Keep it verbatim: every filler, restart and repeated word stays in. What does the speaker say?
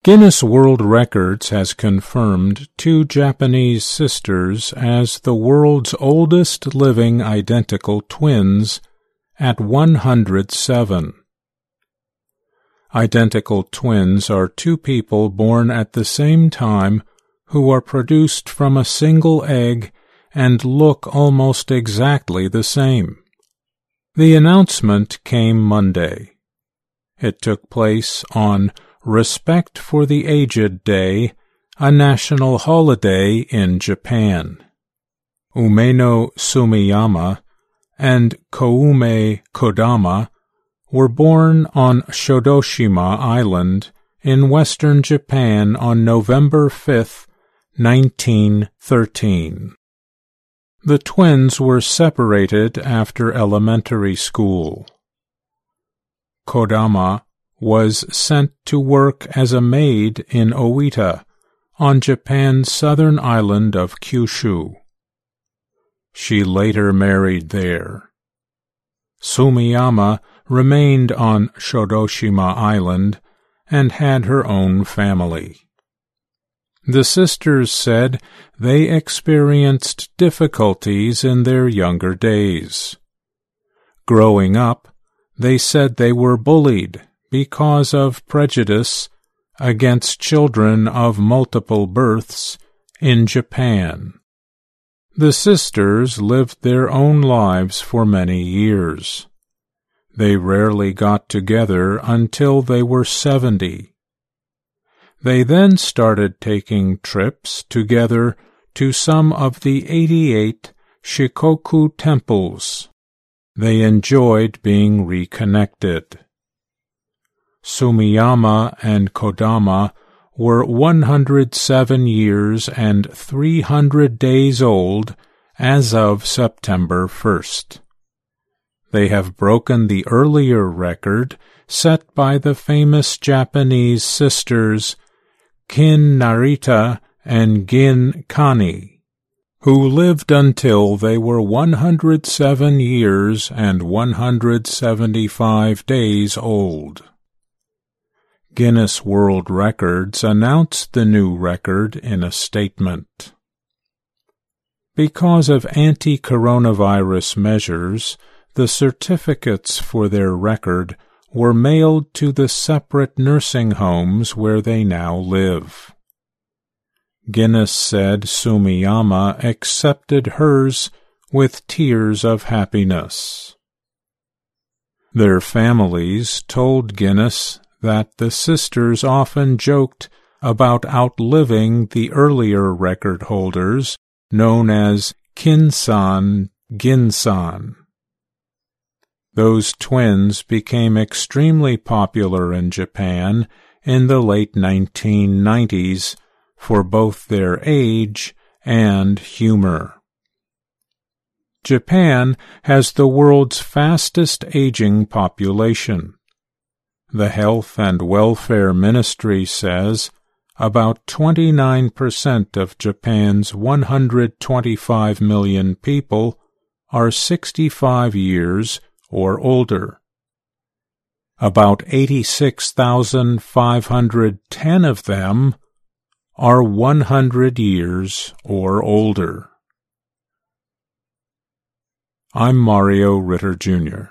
Guinness World Records has confirmed two Japanese sisters as the world's oldest living identical twins at one hundred seven. Identical twins are two people born at the same time who are produced from a single egg and look almost exactly the same. The announcement came Monday. It took place on Respect for the Aged Day, a national holiday in Japan. Umeno Sumiyama and Koume Kodama were born on Shodoshima Island in western Japan on November fifth, nineteen thirteen. The twins were separated after elementary school. Kodama was sent to work as a maid in Oita, on Japan's southern island of Kyushu. She later married there. Sumiyama remained on Shodoshima Island and had her own family. The sisters said they experienced difficulties in their younger days. Growing up, they said they were bullied because of prejudice against children of multiple births in Japan. The sisters lived their own lives for many years. They rarely got together until they were seventy. They then started taking trips together to some of the eighty-eight Shikoku temples. They enjoyed being reconnected. Sumiyama and Kodama were one hundred seven years and three hundred days old as of September first. They have broken the earlier record set by the famous Japanese sisters Kin Narita and Gin Kani, who lived until they were one hundred seven years and one hundred seventy-five days old. Guinness World Records announced the new record in a statement. Because of anti-coronavirus measures, the certificates for their record were mailed to the separate nursing homes where they now live. Guinness said Sumiyama accepted hers with tears of happiness. Their families told Guinness that the sisters often joked about outliving the earlier record holders, known as Kinsan Ginsan. Those twins became extremely popular in Japan in the late nineteen nineties for both their age and humor. Japan has the world's fastest aging population. The Health and Welfare Ministry says about twenty-nine percent of Japan's one hundred twenty-five million people are sixty-five years or older. About eighty-six thousand five hundred ten of them are one hundred years or older. I'm Mario Ritter, Junior